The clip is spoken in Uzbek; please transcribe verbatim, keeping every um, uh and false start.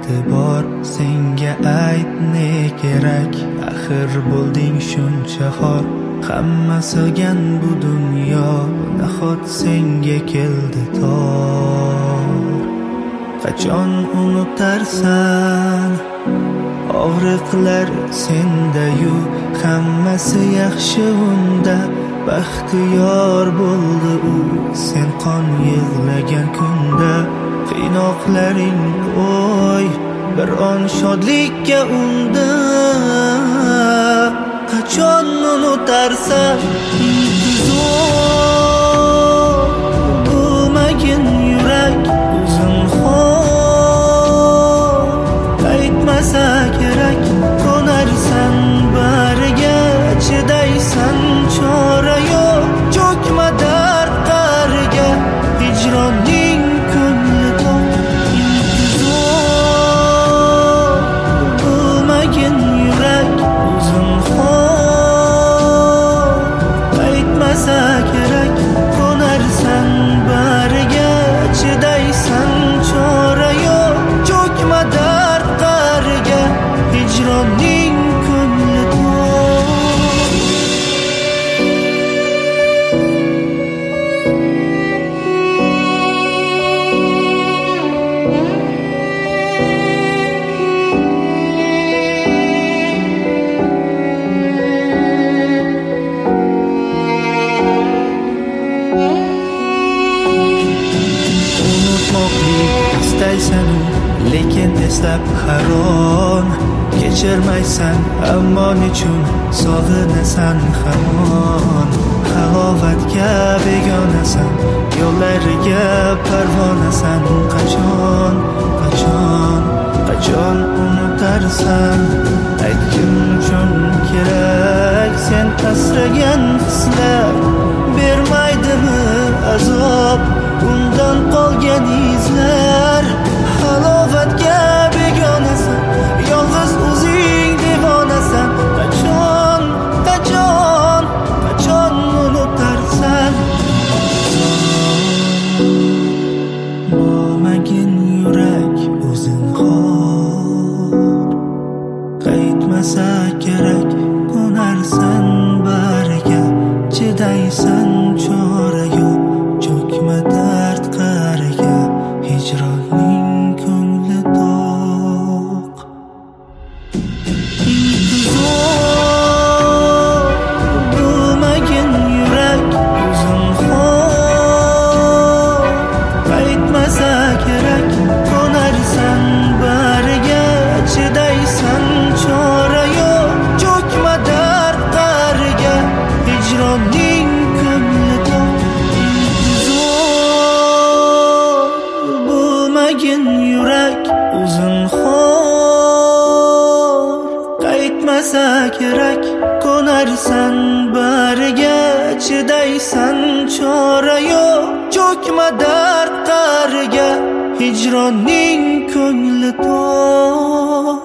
e'tibor, senga ayt ne kerak, axir bo'lding shuncha xor. Hamma so'gan bu dunyo nahot senga keldi tor. Qachon unutarsan og'riqlar senda-yu, hammasi yaxshi unda, baxtiyor bo'ldi u sen qon yig'lagan kunda. Qiynoqlaring o'y bir on shodlikka unda, qachon unutarsan intizor bo'lmagin yurak uzun xor. Qaytmasa kerak ko'narsan bariga, chidaysan chora yo'q, cho'kma dard qariga. Hijronning ko'ngli to'q intizor bo'lmagin yurak uzun xor. Qaytmasa kerak ko'narsan bariga, chidaysan chora yo'q, cho'kma dard qariga. Hijronning ko'ngli to'q. Unutmoqlik istaysan, lekin eslab haron. Kechirmaysan, ammo nechun sog'inasan hamon. Halovatga begonasan, yo'llariga parvonasan. Qachon, qachon, qachon unutarsan? Aytgim uchun kerak sen asragan hislar. Bermaydimi azob undan qolgan izlar? Halovatga begonasan, yolg'iz o'zing devonasan. Qachon, qachon, qachon unutarsan? Bo'lmagin yurak o'zin xor. Qaytmasa kerak ko'narsan bariga, chidaysan chora yo'q, cho'kma dard qariga. Hijronning ko'ngli to'q intizor bo'lmagin yurak uzun xor. Qaytmasa kerak ko'narsan bariga, chidaysan chora yo'q, cho'kma dard qariga. Hijronning ko'ngli to'q intizor bo'lmagin yurak uzun xor. Qaytmasa kerak ko'narsan bariga, chidaysan chora yo'q, cho'kma dard qariga. Hijronning ko'ngli to'q.